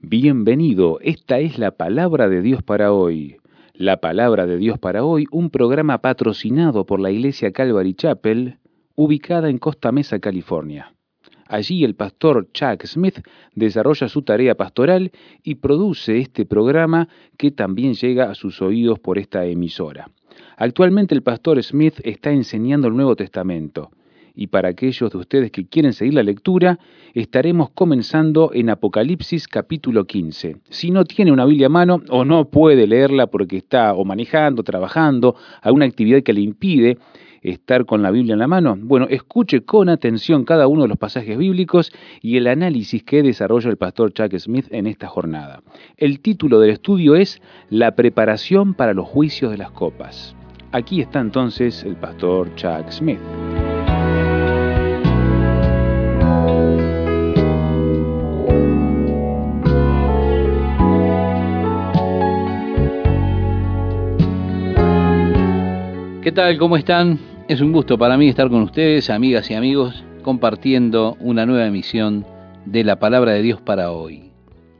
Bienvenido, esta es la palabra de Dios para hoy. La palabra de Dios para hoy, un programa patrocinado por la Iglesia Calvary Chapel, ubicada en Costa Mesa, California. Allí el pastor Chuck Smith desarrolla su tarea pastoral y produce este programa que también llega a sus oídos por esta emisora. Actualmente el pastor Smith está enseñando el Nuevo Testamento. Y para aquellos de ustedes que quieren seguir la lectura, estaremos comenzando en Apocalipsis capítulo 15. Si no tiene una Biblia a mano o no puede leerla porque está o manejando, trabajando, alguna actividad que le impide estar con la Biblia en la mano, bueno, escuche con atención cada uno de los pasajes bíblicos y el análisis que desarrolla el pastor Chuck Smith en esta jornada. El título del estudio es La preparación para los juicios de las copas. Aquí está entonces el pastor Chuck Smith. ¿Qué tal? ¿Cómo están? Es un gusto para mí estar con ustedes, amigas y amigos, compartiendo una nueva emisión de la Palabra de Dios para hoy.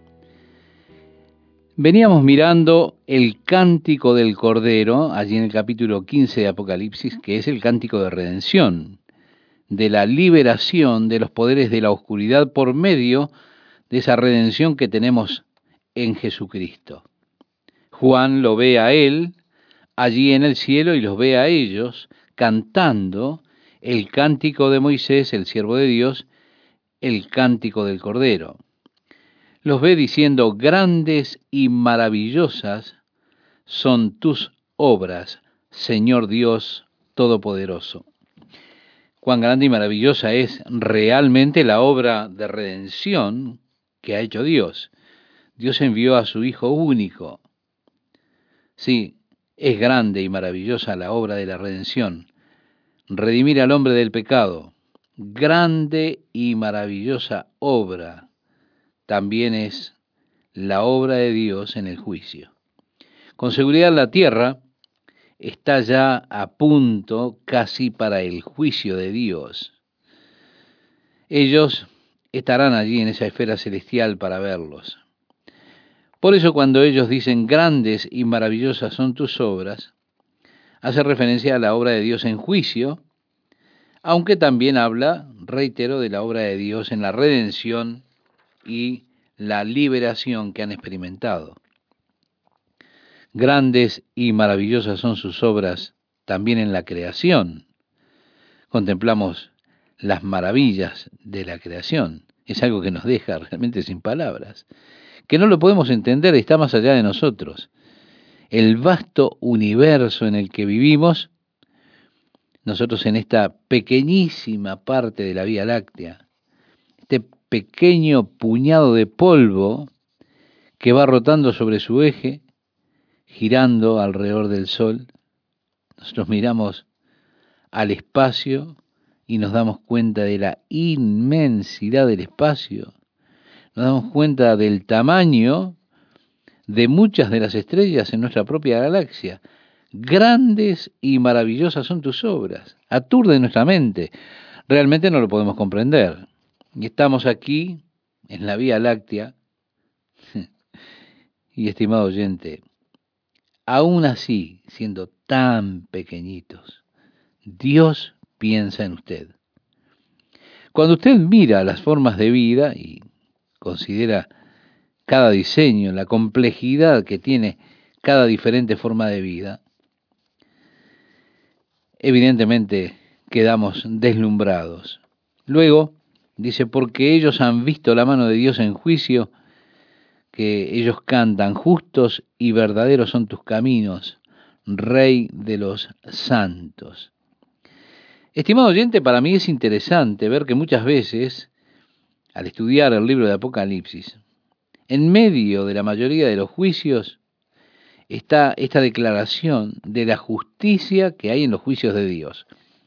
Veníamos mirando el Cántico del Cordero, allí en el capítulo 15 de Apocalipsis, que es el Cántico de Redención, de la liberación de los poderes de la oscuridad por medio de esa redención que tenemos en Jesucristo. Juan lo ve a él allí en el cielo y los ve a ellos cantando el cántico de Moisés, el siervo de Dios, el cántico del Cordero. Los ve diciendo: grandes y maravillosas son tus obras, Señor Dios Todopoderoso. Cuán grande y maravillosa es realmente la obra de redención que ha hecho Dios. Dios envió a su Hijo único. Sí, es grande y maravillosa la obra de la redención, redimir al hombre del pecado. Grande y maravillosa obra también es la obra de Dios en el juicio. Con seguridad la tierra está ya a punto casi para el juicio de Dios. Ellos estarán allí en esa esfera celestial para verlos. Por eso cuando ellos dicen grandes y maravillosas son tus obras, hace referencia a la obra de Dios en juicio, aunque también habla, reitero, de la obra de Dios en la redención y la liberación que han experimentado. Grandes y maravillosas son sus obras también en la creación. Contemplamos las maravillas de la creación. Es algo que nos deja realmente sin palabras, que no lo podemos entender, está más allá de nosotros. El vasto universo en el que vivimos, nosotros en esta pequeñísima parte de la Vía Láctea, este pequeño puñado de polvo que va rotando sobre su eje, girando alrededor del Sol, nosotros miramos al espacio y nos damos cuenta de la inmensidad del espacio, nos damos cuenta del tamaño de muchas de las estrellas en nuestra propia galaxia. Grandes y maravillosas son tus obras, aturde nuestra mente, realmente no lo podemos comprender. Y estamos aquí, en la Vía Láctea, y estimado oyente, aún así, siendo tan pequeñitos, Dios piensa en usted. Cuando usted mira las formas de vida y considera cada diseño, la complejidad que tiene cada diferente forma de vida, evidentemente quedamos deslumbrados. Luego, dice, porque ellos han visto la mano de Dios en juicio, que ellos cantan: justos y verdaderos son tus caminos, Rey de los santos. Estimado oyente, para mí es interesante ver que muchas veces, al estudiar el libro de Apocalipsis, en medio de la mayoría de los juicios, está esta declaración de la justicia que hay en los juicios de Dios.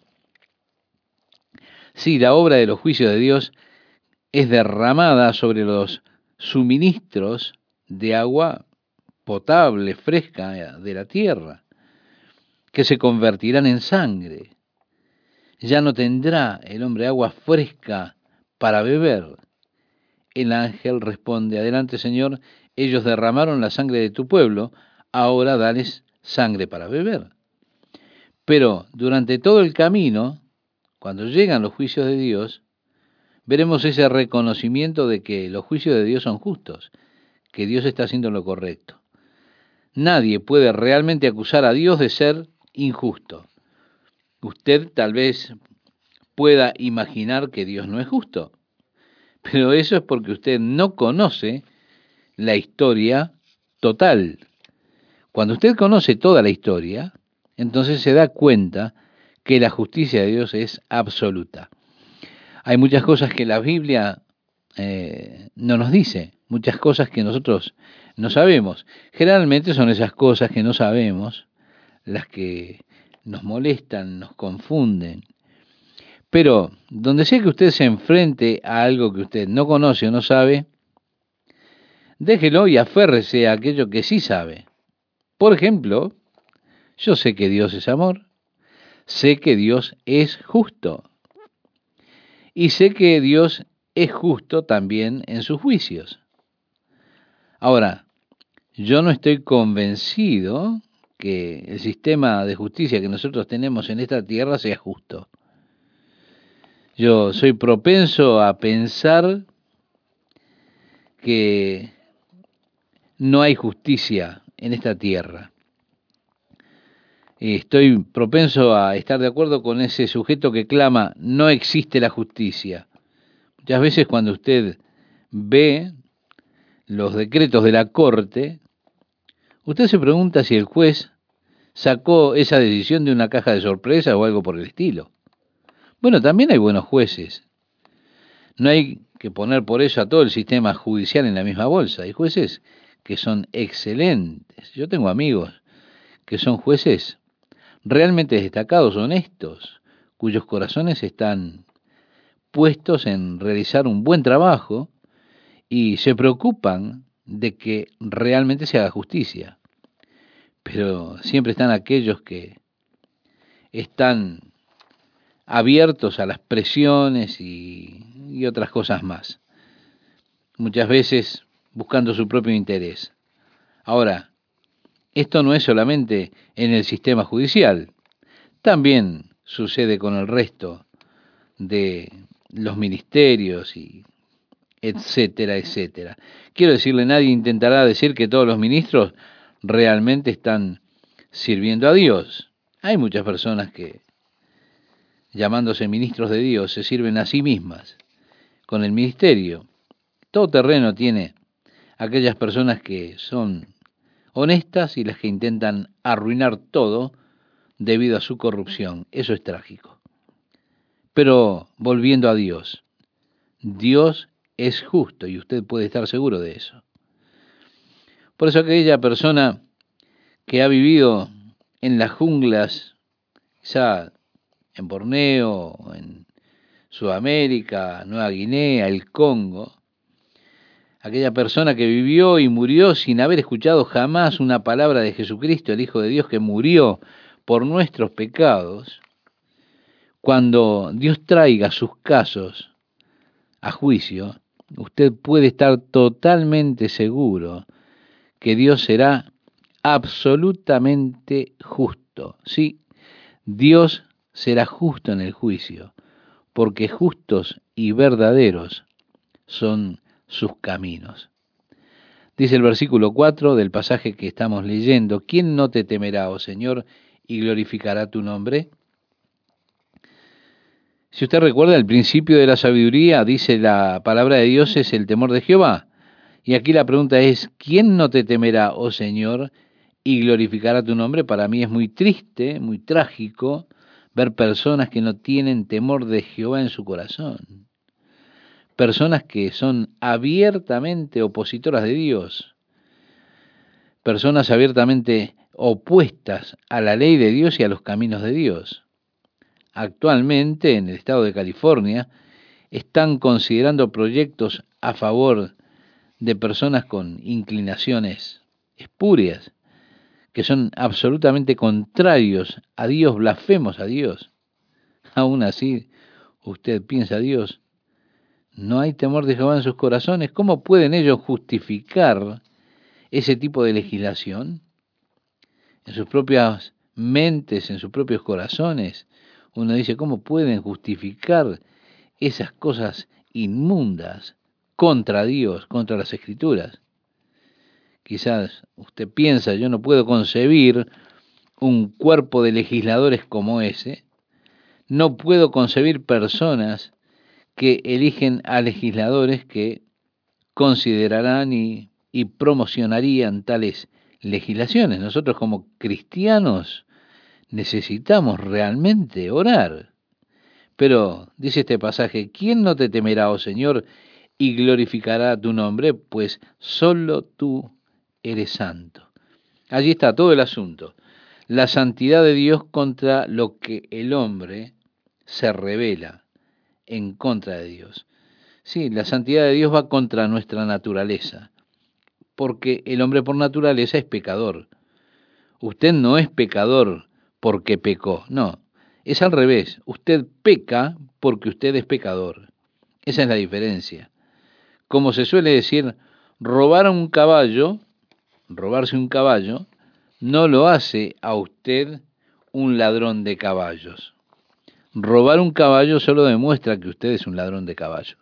Sí, la obra de los juicios de Dios es derramada sobre los suministros de agua potable, fresca de la tierra, que se convertirán en sangre. Ya no tendrá el hombre agua fresca para beber. el ángel responde, adelante Señor, ellos derramaron la sangre de tu pueblo, ahora dales sangre para beber. Pero durante todo el camino, cuando llegan los juicios de Dios, veremos ese reconocimiento de que los juicios de Dios son justos, que Dios está haciendo lo correcto. Nadie puede realmente acusar a Dios de ser injusto. Usted tal vez pueda imaginar que Dios no es justo, pero eso es porque usted no conoce la historia total. Cuando usted conoce toda la historia, entonces se da cuenta que la justicia de Dios es absoluta. Hay muchas cosas que la Biblia no nos dice, muchas cosas que nosotros no sabemos. Generalmente son esas cosas que no sabemos las que nos molestan, nos confunden. Pero donde sea que usted se enfrente a algo que usted no conoce o no sabe, déjelo y aférrese a aquello que sí sabe. Por ejemplo, yo sé que Dios es amor, sé que Dios es justo y sé que Dios es justo también en sus juicios. Ahora, yo no estoy convencido que el sistema de justicia que nosotros tenemos en esta tierra sea justo. Yo soy propenso a pensar que no hay justicia en esta tierra. Estoy propenso a estar de acuerdo con ese sujeto que clama, no existe la justicia. Muchas veces cuando usted ve los decretos de la corte, usted se pregunta si el juez sacó esa decisión de una caja de sorpresa o algo por el estilo. Bueno, también hay buenos jueces. No hay que poner por eso a todo el sistema judicial en la misma bolsa. Hay jueces que son excelentes. Yo tengo amigos que son jueces realmente destacados, honestos, cuyos corazones están puestos en realizar un buen trabajo y se preocupan de que realmente se haga justicia. Pero siempre están aquellos que están abiertos a las presiones y otras cosas más, muchas veces buscando su propio interés. Ahora, esto no es solamente en el sistema judicial, también sucede con el resto de los ministerios y etcétera, etcétera. Quiero decirle, nadie intentará decir que todos los ministros realmente están sirviendo a Dios. Hay muchas personas que, llamándose ministros de Dios, se sirven a sí mismas con el ministerio. Todo terreno tiene aquellas personas que son honestas y las que intentan arruinar todo debido a su corrupción. Eso es trágico. Pero volviendo a Dios, Dios es justo y usted puede estar seguro de eso. Por eso aquella persona que ha vivido en las junglas, quizá en Borneo, en Sudamérica, Nueva Guinea, el Congo, aquella persona que vivió y murió sin haber escuchado jamás una palabra de Jesucristo, el Hijo de Dios que murió por nuestros pecados, cuando Dios traiga sus casos a juicio, usted puede estar totalmente seguro que Dios será absolutamente justo. Sí, Dios será justo en el juicio, porque justos y verdaderos son sus caminos. Dice el versículo 4 del pasaje que estamos leyendo, ¿quién no te temerá, oh Señor, y glorificará tu nombre? Si usted recuerda, el principio de la sabiduría, dice la palabra de Dios, es el temor de Jehová. Y aquí la pregunta es, ¿quién no te temerá, oh Señor, y glorificará tu nombre? Para mí es muy triste, muy trágico, ver personas que no tienen temor de Jehová en su corazón. Personas que son abiertamente opositoras de Dios. Personas abiertamente opuestas a la ley de Dios y a los caminos de Dios. Actualmente, en el estado de California, están considerando proyectos a favor de personas con inclinaciones espurias, que son absolutamente contrarios a Dios, blasfemos a Dios. Aún así, usted piensa, Dios No hay temor de Jehová en sus corazones. ¿Cómo pueden ellos justificar ese tipo de legislación? En sus propias mentes, en sus propios corazones. Uno dice, ¿cómo pueden justificar esas cosas inmundas contra Dios, contra las Escrituras? Quizás usted piensa, yo no puedo concebir un cuerpo de legisladores como ese, no puedo concebir personas que eligen a legisladores que considerarán y promocionarían tales legislaciones. Nosotros como cristianos necesitamos realmente orar. Pero, dice este pasaje, ¿quién no te temerá, oh Señor, y glorificará tu nombre? Pues solo tú eres santo. Allí está todo el asunto. La santidad de Dios contra lo que el hombre se revela en contra de Dios. Sí, la santidad de Dios va contra nuestra naturaleza, porque el hombre por naturaleza es pecador. Usted no es pecador porque pecó, no, es al revés. Usted peca porque usted es pecador. Esa es la diferencia. Como se suele decir, robarse un caballo, no lo hace a usted un ladrón de caballos. Robar un caballo solo demuestra que usted es un ladrón de caballos.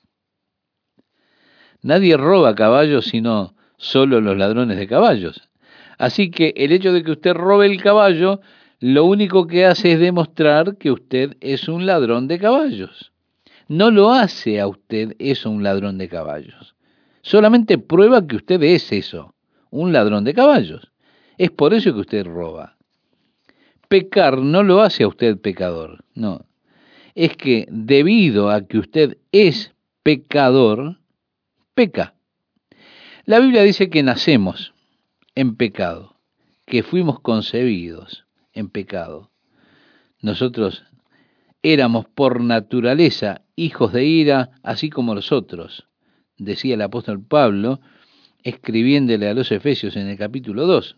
Nadie roba caballos sino solo los ladrones de caballos. Así que el hecho de que usted robe el caballo, lo único que hace es demostrar que usted es un ladrón de caballos. No lo hace a usted eso un ladrón de caballos. Solamente prueba que usted es eso, un ladrón de caballos. Es por eso que usted roba. Pecar no lo hace a usted pecador, no. Es que debido a que usted es pecador, peca. La Biblia dice que nacemos en pecado, que fuimos concebidos en pecado. Nosotros éramos por naturaleza hijos de ira, así como los otros, decía el apóstol Pablo, escribiéndole a los Efesios en el capítulo 2.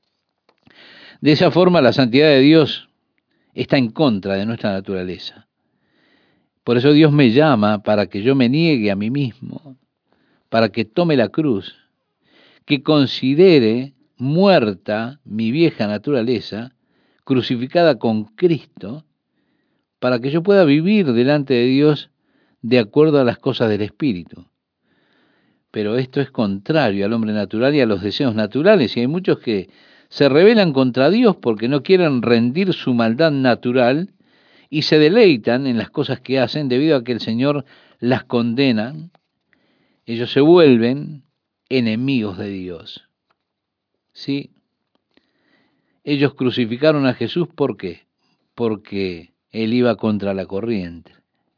De esa forma, la santidad de Dios está en contra de nuestra naturaleza. Por eso Dios me llama para que yo me niegue a mí mismo, para que tome la cruz, que considere muerta mi vieja naturaleza, crucificada con Cristo, para que yo pueda vivir delante de Dios de acuerdo a las cosas del Espíritu. Pero esto es contrario al hombre natural y a los deseos naturales, y hay muchos que se rebelan contra Dios porque no quieren rendir su maldad natural y se deleitan en las cosas que hacen debido a que el Señor las condena. Ellos se vuelven enemigos de Dios. ¿Sí? Ellos crucificaron a Jesús, ¿por qué? Porque Él iba contra la corriente.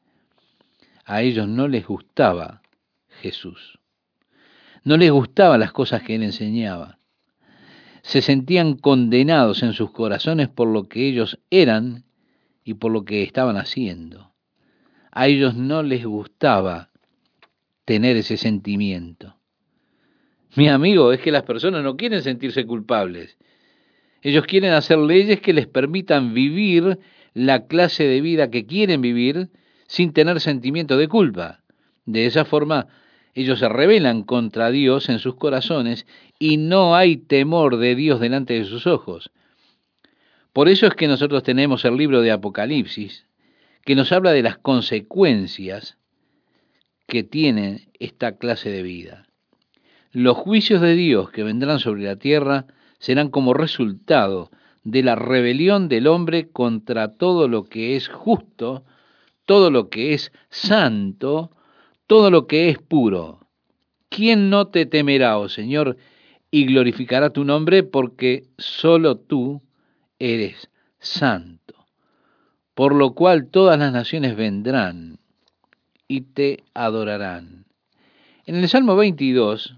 A ellos no les gustaba Jesús. No les gustaban las cosas que Él enseñaba. Se sentían condenados en sus corazones por lo que ellos eran y por lo que estaban haciendo. A ellos no les gustaba tener ese sentimiento. Mi amigo, es que las personas no quieren sentirse culpables. Ellos quieren hacer leyes que les permitan vivir la clase de vida que quieren vivir sin tener sentimiento de culpa. De esa forma, ellos se rebelan contra Dios en sus corazones y no hay temor de Dios delante de sus ojos. Por eso es que nosotros tenemos el libro de Apocalipsis, que nos habla de las consecuencias que tiene esta clase de vida. Los juicios de Dios que vendrán sobre la tierra serán como resultado de la rebelión del hombre contra todo lo que es justo, todo lo que es santo, todo lo que es puro. ¿Quién no te temerá, oh Señor, y glorificará tu nombre? Porque solo tú eres santo. Por lo cual todas las naciones vendrán y te adorarán. En el Salmo 22,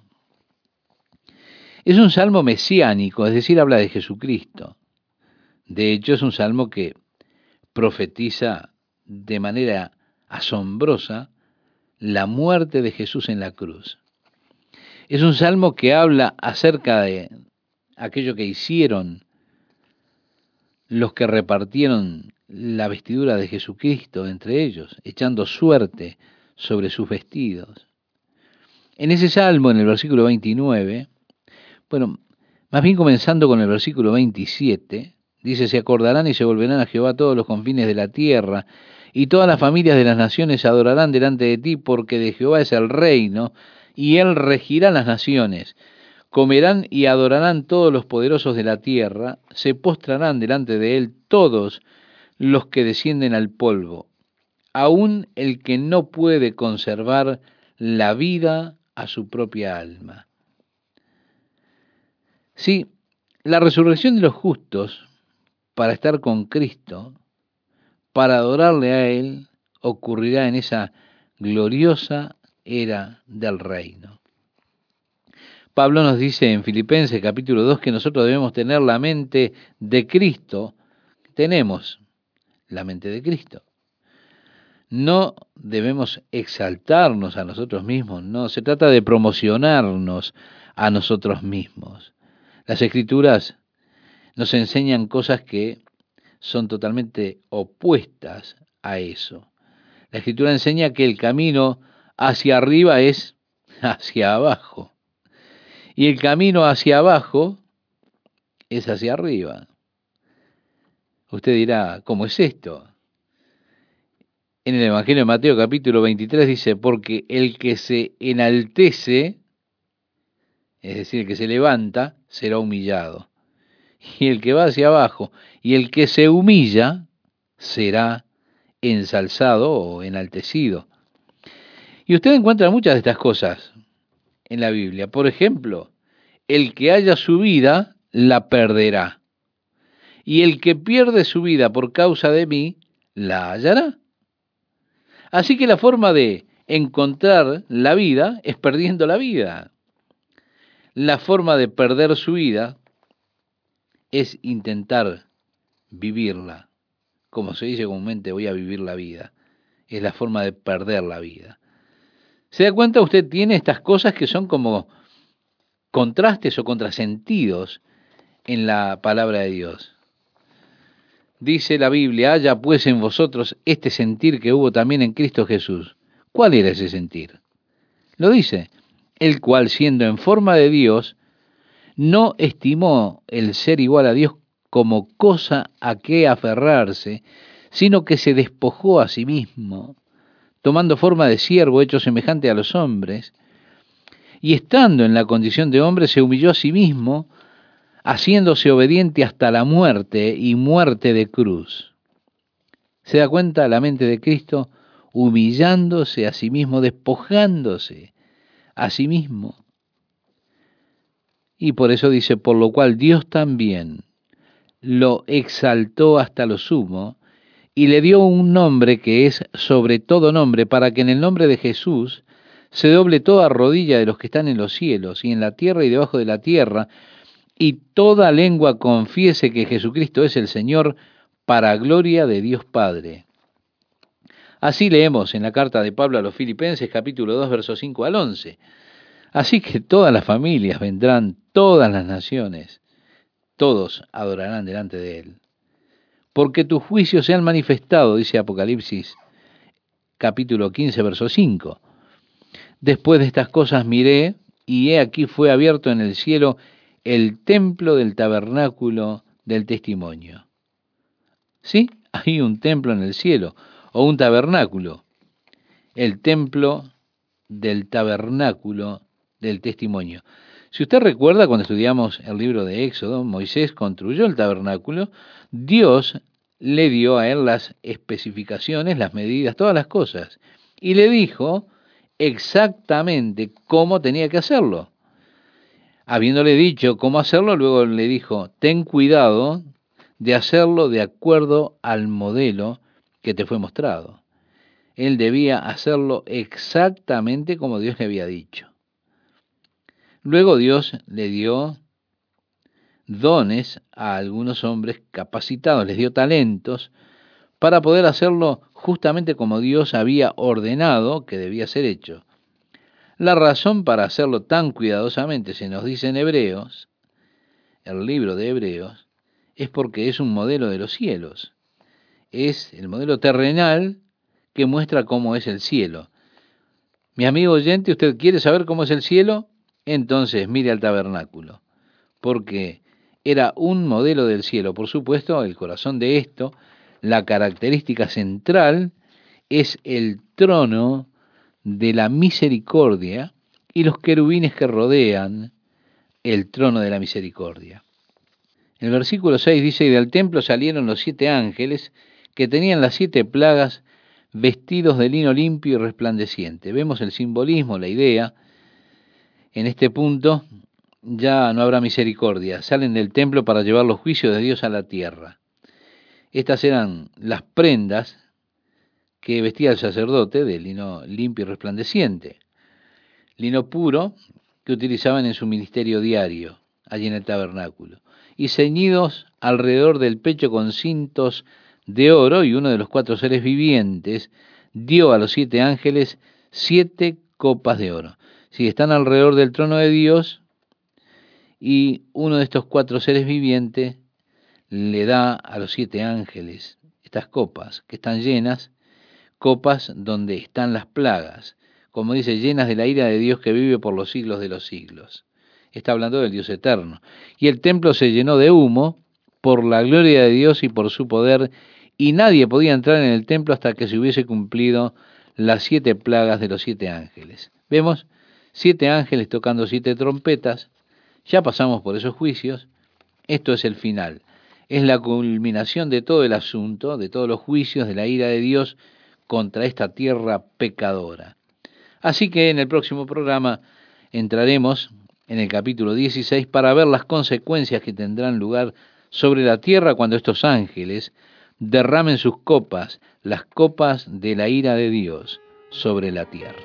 es un salmo mesiánico, es decir, habla de Jesucristo. De hecho, es un salmo que profetiza de manera asombrosa la muerte de Jesús en la cruz. Es un salmo que habla acerca de aquello que hicieron los que repartieron la vestidura de Jesucristo entre ellos, echando suerte sobre sus vestidos. En ese salmo, en el versículo 29, bueno, más bien comenzando con el versículo 27, dice, se acordarán y se volverán a Jehová todos los confines de la tierra, y todas las familias de las naciones adorarán delante de ti, porque de Jehová es el reino, y él regirá las naciones. Comerán y adorarán todos los poderosos de la tierra, se postrarán delante de él todos los que descienden al polvo, aun el que no puede conservar la vida a su propia alma. Sí, la resurrección de los justos para estar con Cristo, para adorarle a Él, ocurrirá en esa gloriosa era del reino. Pablo nos dice en Filipenses capítulo 2 que nosotros debemos tener la mente de Cristo. Tenemos la mente de Cristo. No debemos exaltarnos a nosotros mismos, no, se trata de promocionarnos a nosotros mismos. Las Escrituras nos enseñan cosas que son totalmente opuestas a eso. La Escritura enseña que el camino hacia arriba es hacia abajo, y el camino hacia abajo es hacia arriba. Usted dirá, ¿cómo es esto? En el Evangelio de Mateo capítulo 23 dice, porque el que se enaltece, es decir, el que se levanta, será humillado. Y el que va hacia abajo, y el que se humilla, será ensalzado o enaltecido. Y usted encuentra muchas de estas cosas en la Biblia. Por ejemplo, el que haya su vida, la perderá. Y el que pierde su vida por causa de mí, la hallará. Así que la forma de encontrar la vida es perdiendo la vida. La forma de perder su vida es intentar vivirla. Como se dice comúnmente, voy a vivir la vida. Es la forma de perder la vida. ¿Se da cuenta? Usted tiene estas cosas que son como contrastes o contrasentidos en la palabra de Dios. Dice la Biblia, haya pues en vosotros este sentir que hubo también en Cristo Jesús. ¿Cuál era ese sentir? Lo dice, el cual siendo en forma de Dios, no estimó el ser igual a Dios como cosa a que aferrarse, sino que se despojó a sí mismo, tomando forma de siervo hecho semejante a los hombres, y estando en la condición de hombre se humilló a sí mismo, haciéndose obediente hasta la muerte y muerte de cruz. ¿Se da cuenta la mente de Cristo humillándose a sí mismo, despojándose a sí mismo? Y por eso dice, por lo cual Dios también lo exaltó hasta lo sumo y le dio un nombre que es sobre todo nombre, para que en el nombre de Jesús se doble toda rodilla de los que están en los cielos y en la tierra y debajo de la tierra, y toda lengua confiese que Jesucristo es el Señor, para gloria de Dios Padre. Así leemos en la carta de Pablo a los Filipenses, capítulo 2, versos 5 al 11. Así que todas las familias vendrán, todas las naciones, todos adorarán delante de Él. Porque tus juicios se han manifestado, dice Apocalipsis, capítulo 15, verso 5. Después de estas cosas miré, y he aquí fue abierto en el cielo el templo del tabernáculo del testimonio. ¿Sí? Hay un templo en el cielo, o un tabernáculo. El templo del tabernáculo del testimonio. Si usted recuerda, cuando estudiamos el libro de Éxodo, Moisés construyó el tabernáculo, Dios le dio a él las especificaciones, las medidas, todas las cosas, y le dijo exactamente cómo tenía que hacerlo. Habiéndole dicho cómo hacerlo, luego le dijo, ten cuidado de hacerlo de acuerdo al modelo que te fue mostrado. Él debía hacerlo exactamente como Dios le había dicho. Luego Dios le dio dones a algunos hombres capacitados, les dio talentos para poder hacerlo justamente como Dios había ordenado que debía ser hecho. La razón para hacerlo tan cuidadosamente, se nos dice en Hebreos, el libro de Hebreos, es porque es un modelo de los cielos. Es el modelo terrenal que muestra cómo es el cielo. Mi amigo oyente, ¿usted quiere saber cómo es el cielo? Entonces mire al tabernáculo, porque era un modelo del cielo. Por supuesto, el corazón de esto, la característica central, es el trono de la misericordia y los querubines que rodean el trono de la misericordia. El versículo 6 dice, y del templo salieron los 7 ángeles que tenían las 7 plagas vestidos de lino limpio y resplandeciente. Vemos el simbolismo, la idea. En este punto ya no habrá misericordia. Salen del templo para llevar los juicios de Dios a la tierra. Estas eran las prendas que vestía el sacerdote de lino limpio y resplandeciente. Lino puro que utilizaban en su ministerio diario, allí en el tabernáculo. Y ceñidos alrededor del pecho con cintos de oro, y uno de los 4 seres vivientes dio a los 7 ángeles 7 copas de oro. Si están alrededor del trono de Dios, y uno de estos 4 seres vivientes le da a los 7 ángeles estas copas que están llenas, copas donde están las plagas, como dice, llenas de la ira de Dios que vive por los siglos de los siglos. Está hablando del Dios eterno. Y el templo se llenó de humo por la gloria de Dios y por su poder, y nadie podía entrar en el templo hasta que se hubiese cumplido las 7 plagas de los 7 ángeles. Vemos 7 ángeles tocando 7 trompetas. Ya pasamos por esos juicios. Esto es el final. Es la culminación de todo el asunto, de todos los juicios de la ira de Dios contra esta tierra pecadora. Así que en el próximo programa entraremos en el capítulo 16 para ver las consecuencias que tendrán lugar sobre la tierra cuando estos ángeles derramen sus copas, las copas de la ira de Dios sobre la tierra.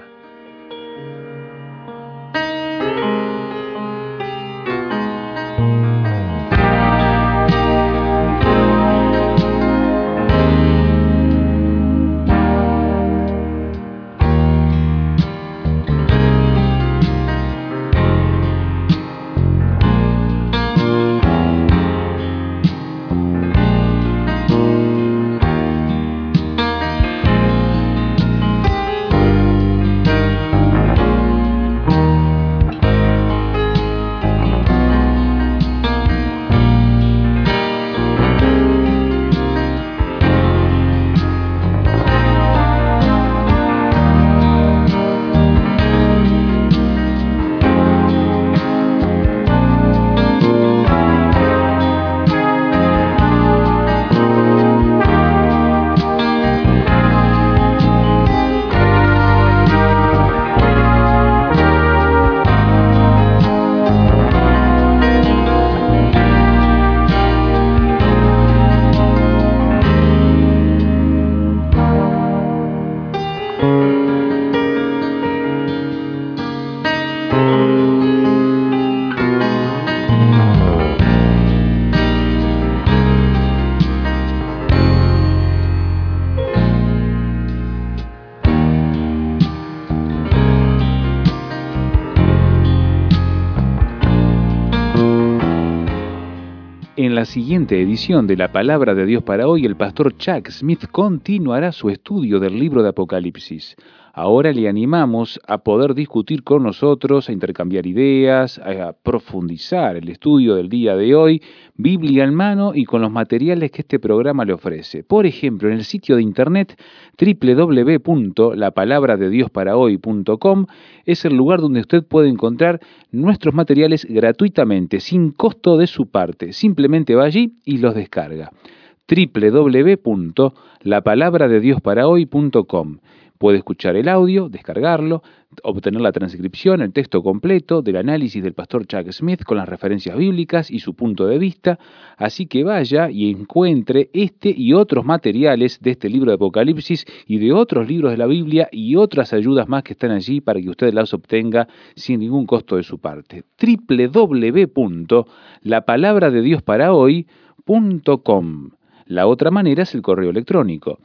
En la siguiente edición de La Palabra de Dios para hoy, el pastor Chuck Smith continuará su estudio del libro de Apocalipsis. Ahora le animamos a poder discutir con nosotros, a intercambiar ideas, a profundizar el estudio del día de hoy, Biblia en mano y con los materiales que este programa le ofrece. Por ejemplo, en el sitio de internet www.lapalabradediosparahoy.com es el lugar donde usted puede encontrar nuestros materiales gratuitamente, sin costo de su parte. Simplemente va allí y los descarga. www.lapalabradediosparahoy.com. Puede escuchar el audio, descargarlo, obtener la transcripción, el texto completo del análisis del pastor Chuck Smith con las referencias bíblicas y su punto de vista. Así que vaya y encuentre este y otros materiales de este libro de Apocalipsis y de otros libros de la Biblia y otras ayudas más que están allí para que usted las obtenga sin ningún costo de su parte. www.lapalabradediosparahoy.com. La otra manera es el correo electrónico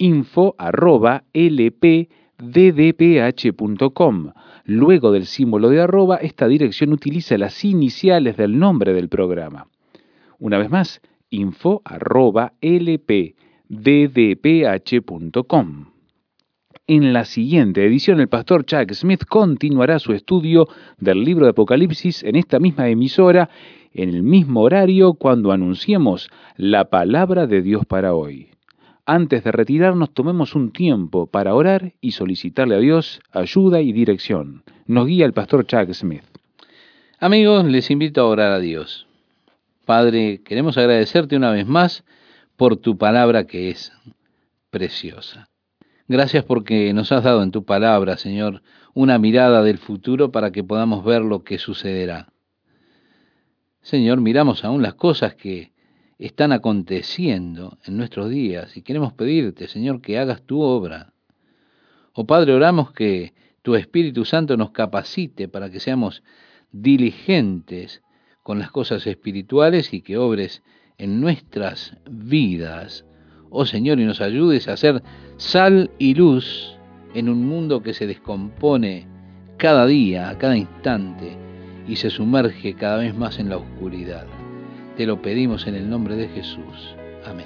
info@lpddph.com. Luego del símbolo de arroba, esta dirección utiliza las iniciales del nombre del programa. Una vez más, info@lpddph.com. En la siguiente edición, el pastor Chuck Smith continuará su estudio del libro de Apocalipsis en esta misma emisora, en el mismo horario, cuando anunciemos la palabra de Dios para hoy. Antes de retirarnos, tomemos un tiempo para orar y solicitarle a Dios ayuda y dirección. Nos guía el pastor Chuck Smith. Amigos, les invito a orar a Dios. Padre, queremos agradecerte una vez más por tu palabra que es preciosa. Gracias porque nos has dado en tu palabra, Señor, una mirada del futuro para que podamos ver lo que sucederá. Señor, miramos aún las cosas que están aconteciendo en nuestros días y queremos pedirte, Señor, que hagas tu obra. Oh Padre, oramos que tu Espíritu Santo nos capacite para que seamos diligentes con las cosas espirituales y que obres en nuestras vidas. Oh Señor, y nos ayudes a ser sal y luz en un mundo que se descompone cada día, a cada instante, y se sumerge cada vez más en la oscuridad. Te lo pedimos en el nombre de Jesús. Amén.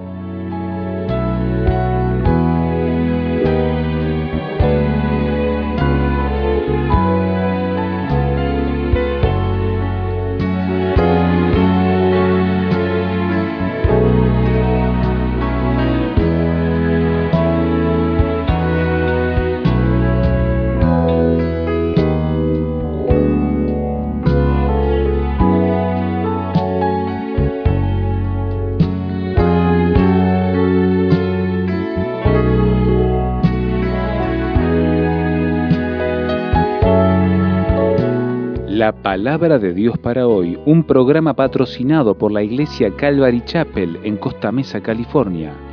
La palabra de Dios para hoy, un programa patrocinado por la Iglesia Calvary Chapel en Costa Mesa, California.